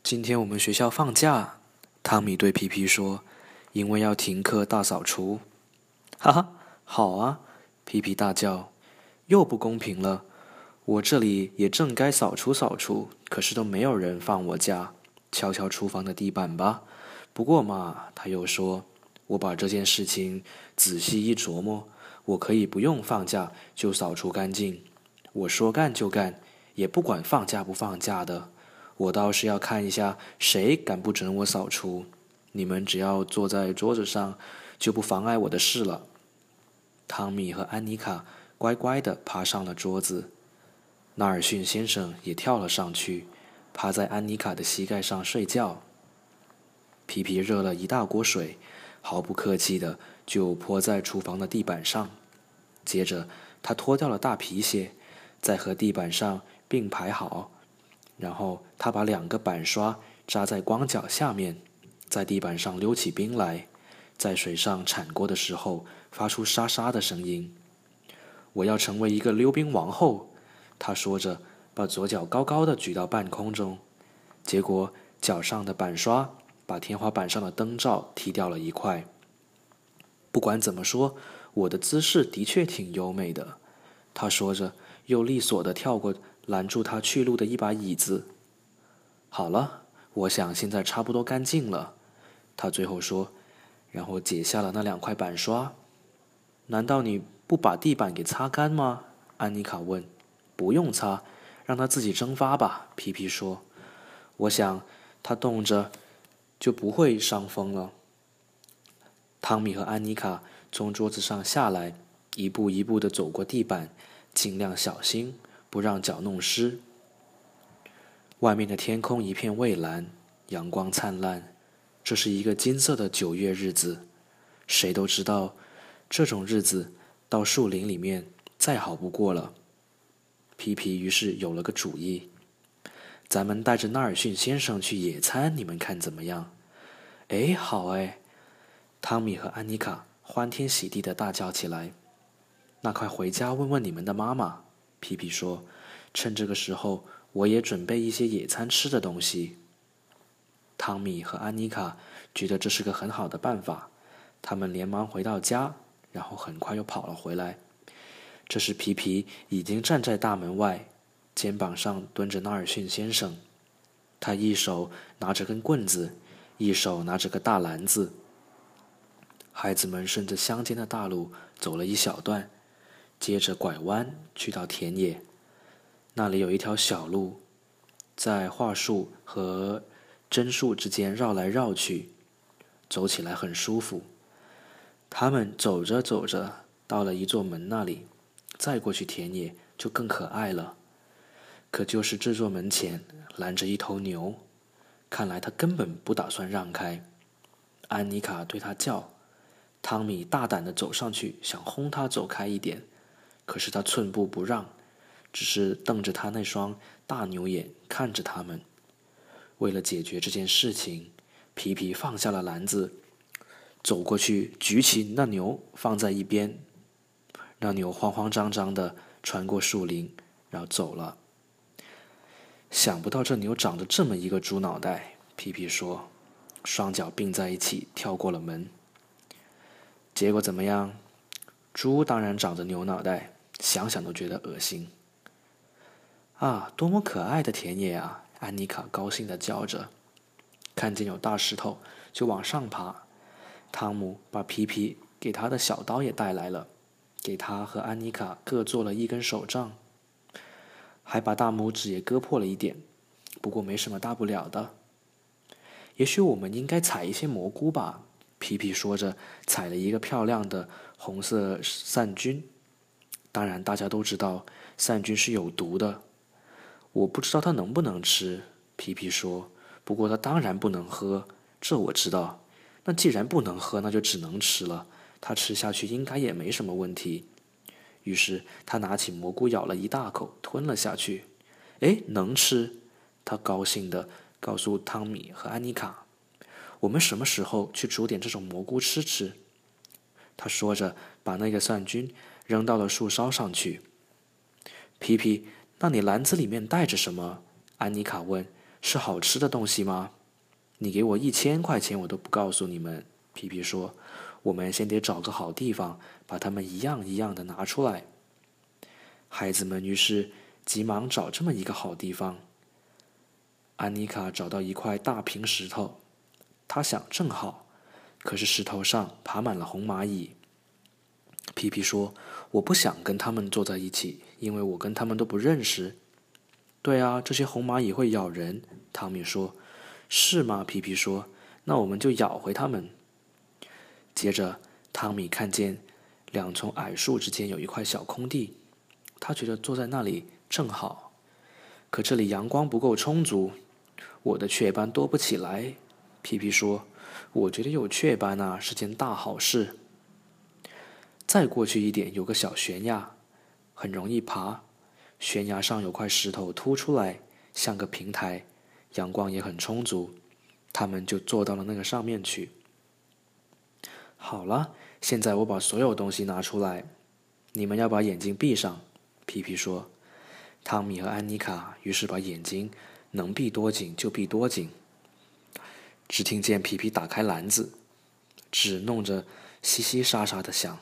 今天我们学校放假，汤米对皮皮说，因为要停课大扫除。哈哈，好啊！皮皮大叫，又不公平了。我这里也正该扫除扫除，可是都没有人放我假。敲敲厨房的地板吧。不过嘛，他又说，我把这件事情仔细一琢磨，我可以不用放假就扫除干净。我说干就干，也不管放假不放假的。我倒是要看一下谁敢不准我扫除。你们只要坐在桌子上，就不妨碍我的事了。汤米和安妮卡乖乖地爬上了桌子，纳尔逊先生也跳了上去，趴在安妮卡的膝盖上睡觉。皮皮热了一大锅水，毫不客气地就泼在厨房的地板上。接着他脱掉了大皮鞋，再和地板上并排好。然后他把2个板刷扎在光脚下面，在地板上溜起冰来，在水上铲过的时候发出沙沙的声音。我要成为一个溜冰王后，他说着，把左脚高高的举到半空中。结果脚上的板刷把天花板上的灯罩踢掉了一块。不管怎么说，我的姿势的确挺优美的，他说着，又利索地跳过拦住他去路的一把椅子。好了，我想现在差不多干净了，他最后说，然后解下了那2块板刷。难道你不把地板给擦干吗？安妮卡问。不用擦，让它自己蒸发吧，皮皮说。我想它冻着就不会伤风了。汤米和安妮卡从桌子上下来，一步一步地走过地板，尽量小心，不让脚弄湿。外面的天空一片蔚蓝，阳光灿烂，这是一个金色的9月日子。谁都知道，这种日子到树林里面再好不过了。皮皮于是有了个主意，咱们带着纳尔逊先生去野餐，你们看怎么样？哎，好哎！汤米和安妮卡欢天喜地地大叫起来。那快回家问问你们的妈妈，皮皮说，趁这个时候我也准备一些野餐吃的东西。汤米和安妮卡觉得这是个很好的办法，他们连忙回到家，然后很快又跑了回来。这时皮皮已经站在大门外，肩膀上蹲着纳尔逊先生。他一手拿着根棍子，一手拿着个大篮子。孩子们顺着乡间的大路走了一小段，接着拐弯去到田野。那里有一条小路，在桦树和榛树之间绕来绕去，走起来很舒服。他们走着走着，到了一座门那里，再过去田野就更可爱了。可就是这座门前拦着一头牛，看来他根本不打算让开。安妮卡对他叫，汤米大胆地走上去，想轰他走开一点，可是他寸步不让，只是瞪着他那双大牛眼看着他们。为了解决这件事情，皮皮放下了篮子，走过去举起那牛放在一边。那牛慌慌张张地穿过树林，然后走了。想不到这牛长着这么一个猪脑袋，皮皮说，双脚并在一起跳过了门。结果怎么样？猪当然长着牛脑袋，想想都觉得恶心。啊，多么可爱的田野啊！安妮卡高兴地叫着，看见有大石头就往上爬。汤姆把皮皮给他的小刀也带来了，给他和安妮卡各做了一根手杖，还把大拇指也割破了一点，不过没什么大不了的。也许我们应该采一些蘑菇吧，皮皮说着，采了一个漂亮的红色散菌。当然大家都知道散菌是有毒的，我不知道它能不能吃，皮皮说，不过它当然不能喝，这我知道。那既然不能喝，那就只能吃了，它吃下去应该也没什么问题。于是他拿起蘑菇咬了一大口，吞了下去。哎，能吃！他高兴地告诉汤米和安妮卡，我们什么时候去煮点这种蘑菇吃吃？他说着，把那个散菌扔到了树梢上去。皮皮，那你篮子里面带着什么？安妮卡问。 是好吃的东西吗？你给我1000块钱，我都不告诉你们。皮皮说：“我们先得找个好地方，把它们一样一样的拿出来。”孩子们于是急忙找这么一个好地方。安妮卡找到一块大平石头，她想正好，可是石头上爬满了红蚂蚁。皮皮说：“我不想跟他们坐在一起，因为我跟他们都不认识。”对啊，这些红蚂蚁会咬人。汤米说：“是吗？”皮皮说：“那我们就咬回它们。”接着，汤米看见两丛矮树之间有一块小空地，他觉得坐在那里正好。可这里阳光不够充足，我的雀斑多不起来。皮皮说：“我觉得有雀斑啊是件大好事。”再过去一点有个小悬崖，很容易爬。悬崖上有块石头凸出来，像个平台，阳光也很充足，他们就坐到了那个上面去。好了，现在我把所有东西拿出来，你们要把眼睛闭上。皮皮说。汤米和安妮卡于是把眼睛能闭多紧就闭多紧。只听见皮皮打开篮子，纸弄着稀稀沙沙的响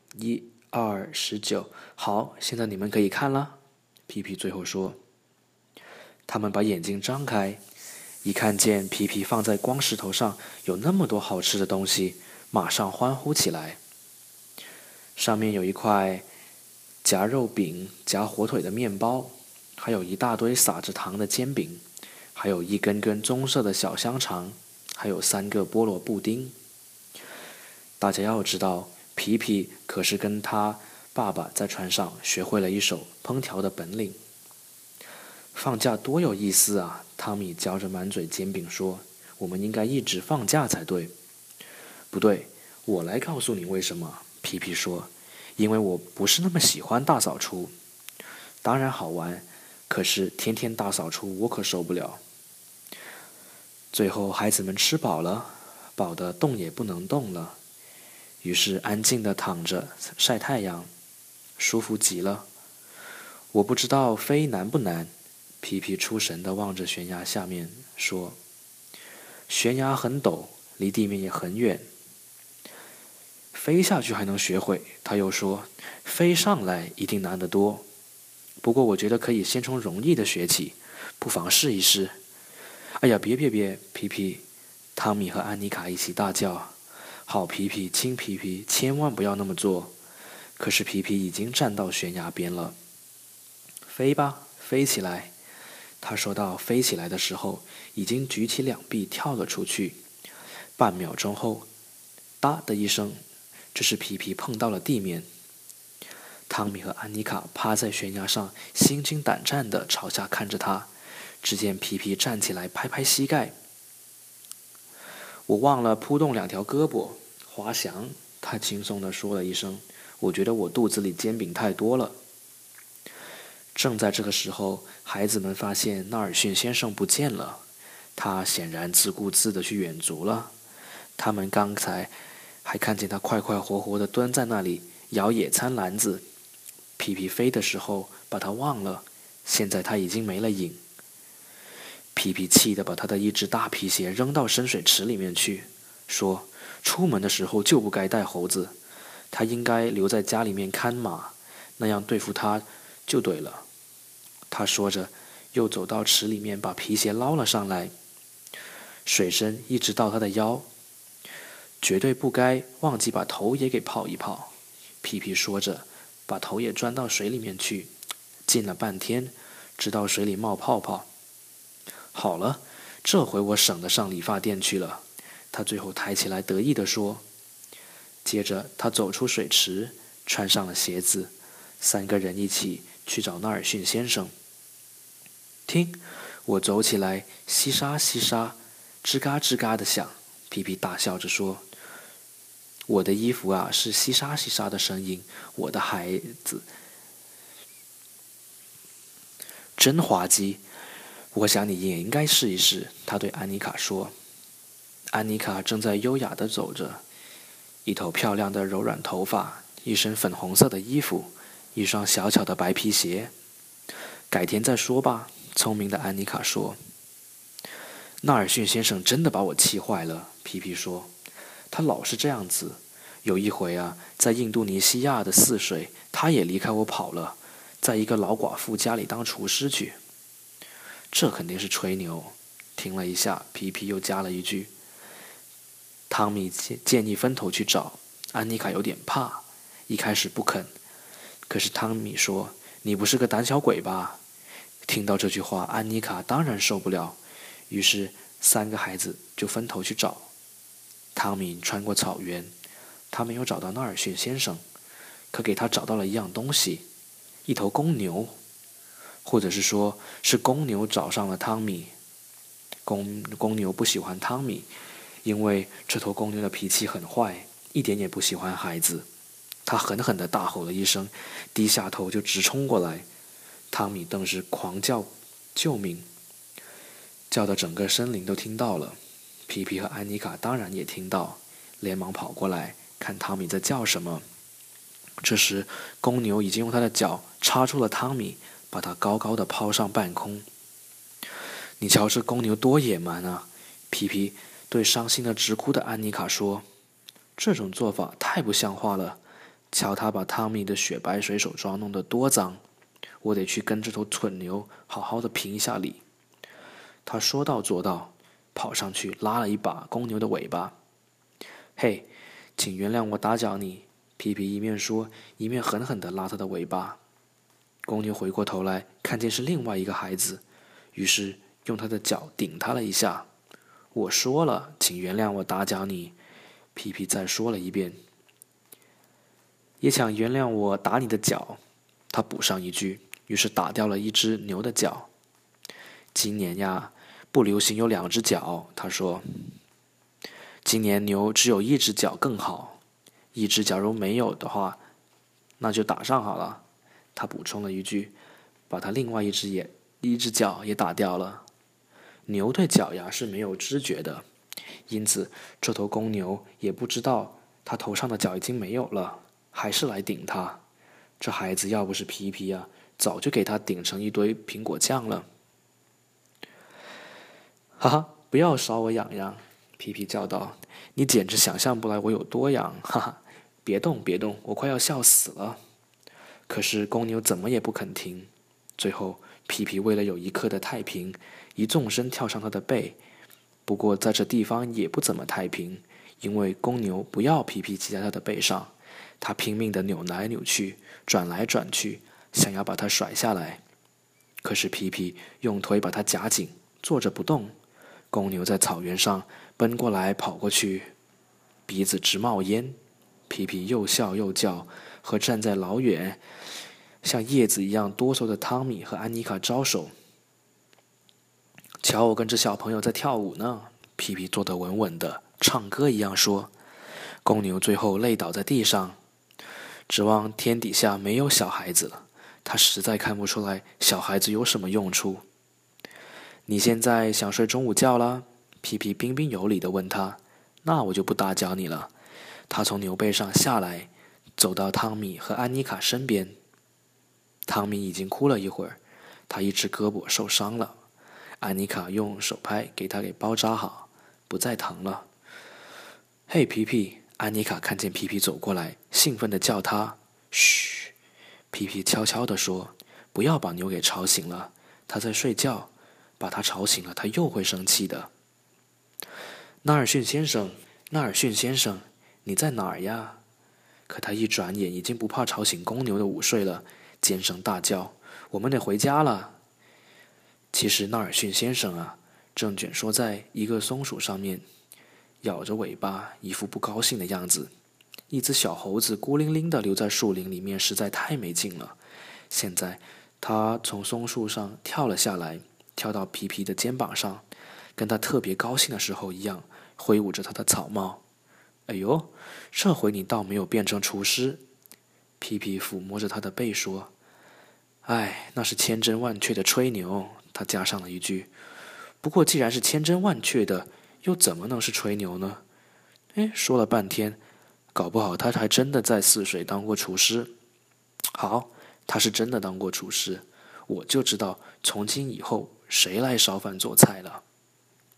，1、2、19，好，现在你们可以看了。皮皮最后说。他们把眼睛张开，一看见皮皮放在光石头上有那么多好吃的东西，马上欢呼起来。上面有一块夹肉饼、夹火腿的面包，还有一大堆撒着糖的煎饼，还有一根根棕色的小香肠，还有3个菠萝布丁。大家要知道，皮皮可是跟他爸爸在船上学会了一手烹调的本领。放假多有意思啊！汤米嚼着满嘴煎饼说：“我们应该一直放假才对。”不对，我来告诉你为什么。皮皮说：“因为我不是那么喜欢大扫除。当然好玩，可是天天大扫除我可受不了。”最后孩子们吃饱了，饱得动也不能动了，于是安静地躺着晒太阳，舒服极了。我不知道飞难不难。皮皮出神地望着悬崖下面，说：“悬崖很陡，离地面也很远。飞下去还能学会。”他又说：“飞上来一定难得多。不过我觉得可以先从容易的学起，不妨试一试。”哎呀，别！皮皮，汤米和安妮卡一起大叫：“好皮皮，亲皮皮，千万不要那么做！”可是皮皮已经站到悬崖边了。飞吧，飞起来！他说到飞起来的时候，已经举起2臂跳了出去。半秒钟后，哒的一声，这是皮皮碰到了地面。汤米和安妮卡趴在悬崖上，心惊胆战地朝下看着他。只见皮皮站起来，拍拍膝盖。“我忘了扑动2条胳膊，滑翔。”他轻松地说了一声。“我觉得我肚子里煎饼太多了。”正在这个时候，孩子们发现纳尔逊先生不见了，他显然自顾自地去远足了。他们刚才还看见他快快活活地蹲在那里摇野餐篮子。皮皮飞的时候把他忘了，现在他已经没了影。皮皮气得把他的一只大皮鞋扔到深水池里面去，说：“出门的时候就不该带猴子，他应该留在家里面看马，那样对付他就对了。”他说着，又走到池里面把皮鞋捞了上来，水深一直到他的腰。绝对不该忘记把头也给泡一泡。皮皮说着，把头也钻到水里面去，浸了半天，直到水里冒泡泡。好了，这回我省得上理发店去了。他最后抬起来得意地说。接着他走出水池，穿上了鞋子，3个人一起去找纳尔逊先生。听，我走起来稀沙稀沙，吱嘎吱嘎的响。皮皮大笑着说：“我的衣服啊，是稀沙稀沙的声音。我的孩子，真滑稽。我想你也应该试一试。”他对安妮卡说。安妮卡正在优雅地走着，一头漂亮的柔软头发，一身粉红色的衣服，一双小巧的白皮鞋。“改天再说吧。”聪明的安妮卡说。 纳尔逊先生真的把我气坏了，皮皮说。他老是这样子。有一回啊，在印度尼西亚的泗水，他也离开我跑了，在一个老寡妇家里当厨师去。这肯定是吹牛。停了一下，皮皮又加了一句：汤米建议分头去找，安妮卡有点怕，一开始不肯。可是汤米说：你不是个胆小鬼吧？听到这句话，安妮卡当然受不了，于是3个孩子就分头去找。汤米穿过草原，他没有找到纳尔逊先生，可给他找到了一样东西，一头公牛，或者是说是公牛找上了汤米。公牛不喜欢汤米，因为这头公牛的脾气很坏，一点也不喜欢孩子。他狠狠地大吼了一声，低下头就直冲过来。汤米顿时狂叫救命，叫得整个森林都听到了。皮皮和安妮卡当然也听到，连忙跑过来看汤米在叫什么。这时公牛已经用他的脚插住了汤米，把他高高的抛上半空。你瞧这公牛多野蛮啊！皮皮对伤心的直哭的安妮卡说，这种做法太不像话了，瞧他把汤米的雪白水手装弄得多脏，我得去跟这头蠢牛好好的评一下理。他说到做到，跑上去拉了一把公牛的尾巴。嘿，请原谅我打搅你，皮皮一面说，一面狠狠地拉他的尾巴。公牛回过头来，看见是另外一个孩子，于是用他的脚顶他了一下。我说了，请原谅我打搅你，皮皮再说了一遍。也请原谅我打你的脚，他补上一句，于是打掉了一只牛的脚。今年呀，不流行有2只脚，他说。今年牛只有1只脚更好，1只假如没有的话，那就打上好了。他补充了一句，把他另外一只脚也打掉了。牛对脚呀是没有知觉的，因此这头公牛也不知道他头上的角已经没有了，还是来顶他。这孩子要不是皮皮啊，早就给他顶成一堆苹果酱了。哈哈，不要搔我痒痒，皮皮叫道，你简直想象不来我有多痒，哈哈！别动别动，我快要笑死了。可是公牛怎么也不肯停，最后皮皮为了有一刻的太平，一纵身跳上他的背。不过在这地方也不怎么太平，因为公牛不要皮皮骑在他的背上，他拼命地扭来扭去，转来转去，想要把他甩下来。可是皮皮用腿把他夹紧，坐着不动。公牛在草原上奔过来跑过去，鼻子直冒烟。皮皮又笑又叫，和站在老远像叶子一样哆嗦的汤米和安妮卡招手。瞧我跟这小朋友在跳舞呢，皮皮坐得稳稳的，唱歌一样说。公牛最后累倒在地上，指望天底下没有小孩子了，他实在看不出来小孩子有什么用处。你现在想睡中午觉了？皮皮彬彬有礼地问他。那我就不打搅你了。他从牛背上下来，走到汤米和安妮卡身边。汤米已经哭了一会儿，他一只胳膊受伤了。安妮卡用手拍给他包扎好，不再疼了。嘿，皮皮！安妮卡看见皮皮走过来，兴奋地叫他。嘘！皮皮悄悄地说，不要把牛给吵醒了，他在睡觉，把他吵醒了，他又会生气的。纳尔逊先生，纳尔逊先生，你在哪儿呀？可他一转眼已经不怕吵醒公牛的午睡了，尖声大叫，我们得回家了。其实纳尔逊先生啊，正蜷缩在一个松鼠上面，咬着尾巴，一副不高兴的样子。一只小猴子孤零零地留在树林里面，实在太没劲了。现在他从松树上跳了下来，跳到皮皮的肩膀上，跟他特别高兴的时候一样，挥舞着他的草帽。哎呦，这回你倒没有变成厨师。皮皮抚摸着他的背说。哎，那是千真万确的吹牛，他加上了一句。不过既然是千真万确的，又怎么能是吹牛呢？哎，说了半天，搞不好他还真的在泗水当过厨师。好，他是真的当过厨师，我就知道从今以后谁来烧饭做菜了。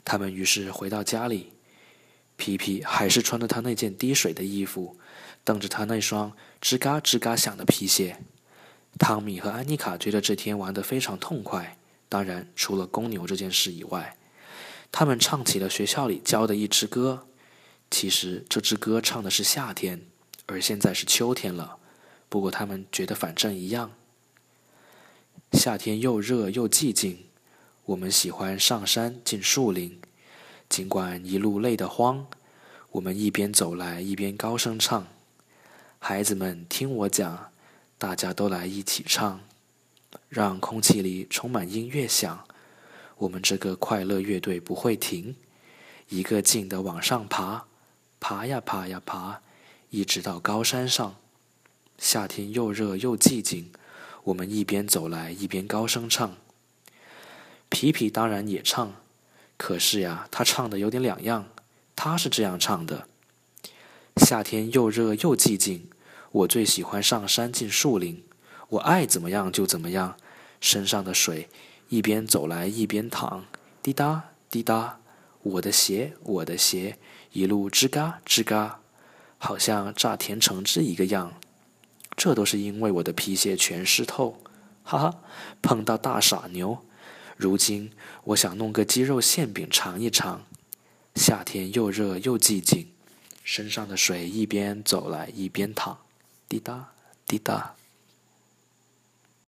他们于是回到家里，皮皮还是穿着他那件滴水的衣服，蹬着他那双吱嘎吱嘎响的皮鞋。汤米和安妮卡觉得这天玩得非常痛快，当然除了公牛这件事以外。他们唱起了学校里教的一支歌，其实这支歌唱的是夏天，而现在是秋天了，不过他们觉得反正一样。夏天又热又寂静，我们喜欢上山进树林，尽管一路累得慌，我们一边走来一边高声唱。孩子们听我讲，大家都来一起唱，让空气里充满音乐响。我们这个快乐乐队不会停，一个劲地往上爬，爬呀爬呀爬，一直到高山上。夏天又热又寂静，我们一边走来一边高声唱。皮皮当然也唱，可是呀，他唱的有点两样。他是这样唱的：夏天又热又寂静，我最喜欢上山进树林，我爱怎么样就怎么样，身上的水一边走来一边淌，滴答滴答，我的鞋我的鞋，一路吱嘎吱嘎，好像榨甜橙汁一个样。这都是因为我的皮鞋全湿透，哈哈，碰到大傻牛。如今我想弄个鸡肉馅饼尝一尝。夏天又热又寂静，身上的水一边走来一边淌，滴答滴答。